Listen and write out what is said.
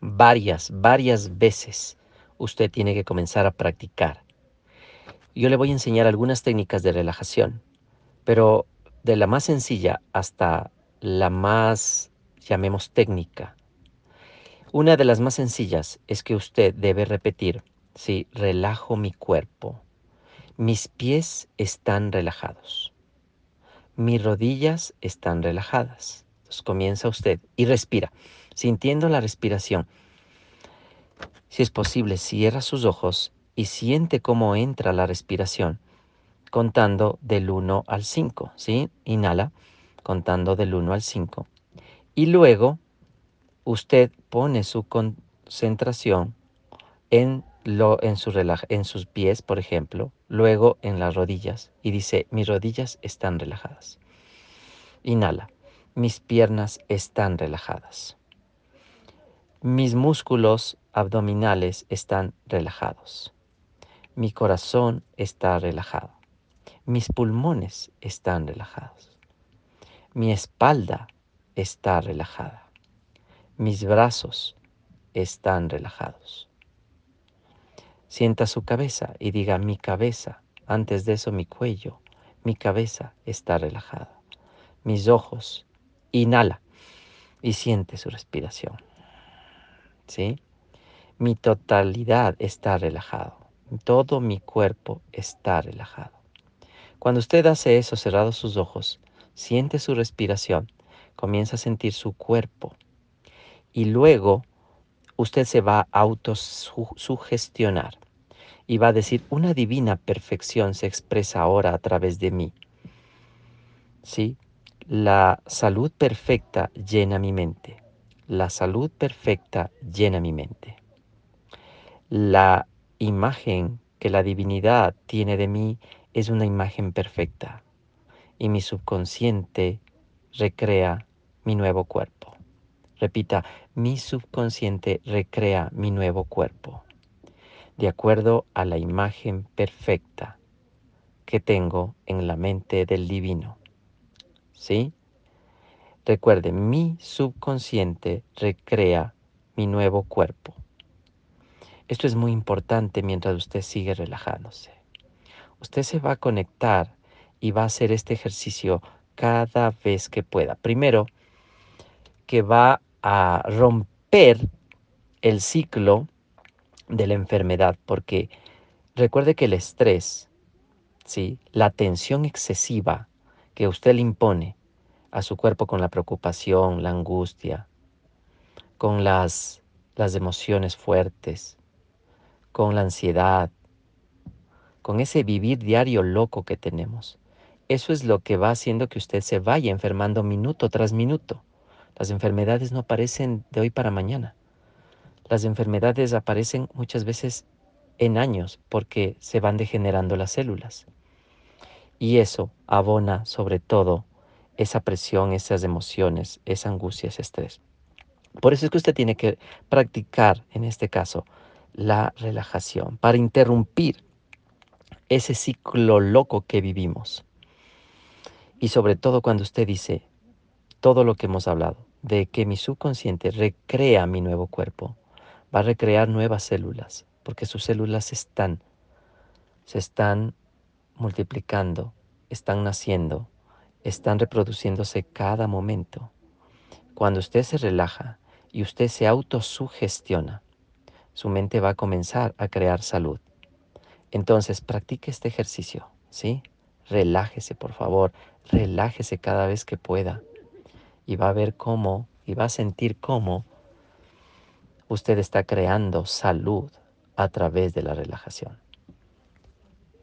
varias veces usted tiene que comenzar a practicar. Yo le voy a enseñar algunas técnicas de relajación, pero de la más sencilla hasta la más, llamemos técnica. Una de las más sencillas es que usted debe repetir, sí, relajo mi cuerpo, mis pies están relajados, mis rodillas están relajadas. Entonces comienza usted y respira, sintiendo la respiración. Si es posible, cierra sus ojos y siente cómo entra la respiración, contando del 1 al 5, ¿sí? Inhala, contando del 1 al 5. Y luego usted pone su concentración en sus pies, por ejemplo, luego en las rodillas y dice, mis rodillas están relajadas. Inhala, mis piernas están relajadas. Mis músculos abdominales están relajados. Mi corazón está relajado. Mis pulmones están relajados. Mi espalda está relajada. Mis brazos están relajados. Sienta su cabeza y diga mi cabeza. Antes de eso mi cuello. Mi cabeza está relajada. Mis ojos. Inhala y siente su respiración. ¿Sí? Mi totalidad está relajado. Todo mi cuerpo está relajado. Cuando usted hace eso cerrado sus ojos, siente su respiración, comienza a sentir su cuerpo y luego usted se va a autosugestionar y va a decir, una divina perfección se expresa ahora a través de mí. ¿Sí? La salud perfecta llena mi mente. La salud perfecta llena mi mente. La imagen que la divinidad tiene de mí es una imagen perfecta y mi subconsciente recrea mi nuevo cuerpo. Repita, mi subconsciente recrea mi nuevo cuerpo, de acuerdo a la imagen perfecta que tengo en la mente del divino. ¿Sí? Recuerde, mi subconsciente recrea mi nuevo cuerpo. Esto es muy importante mientras usted sigue relajándose. Usted se va a conectar y va a hacer este ejercicio cada vez que pueda. Primero, que va a romper el ciclo de la enfermedad, porque recuerde que el estrés, ¿sí? La tensión excesiva que usted le impone a su cuerpo con la preocupación, la angustia, con las emociones fuertes, con la ansiedad, con ese vivir diario loco que tenemos. Eso es lo que va haciendo que usted se vaya enfermando minuto tras minuto. Las enfermedades no aparecen de hoy para mañana. Las enfermedades aparecen muchas veces en años porque se van degenerando las células. Y eso abona sobre todo esa presión, esas emociones, esa angustia, ese estrés. Por eso es que usted tiene que practicar, en este caso, la relajación para interrumpir ese ciclo loco que vivimos. Y sobre todo cuando usted dice todo lo que hemos hablado, de que mi subconsciente recrea mi nuevo cuerpo, va a recrear nuevas células, porque sus células se están multiplicando, están naciendo, están reproduciéndose cada momento. Cuando usted se relaja y usted se autosugestiona, su mente va a comenzar a crear salud. Entonces, practique este ejercicio, ¿sí? Relájese, por favor, relájese cada vez que pueda y va a ver cómo, y va a sentir cómo usted está creando salud a través de la relajación.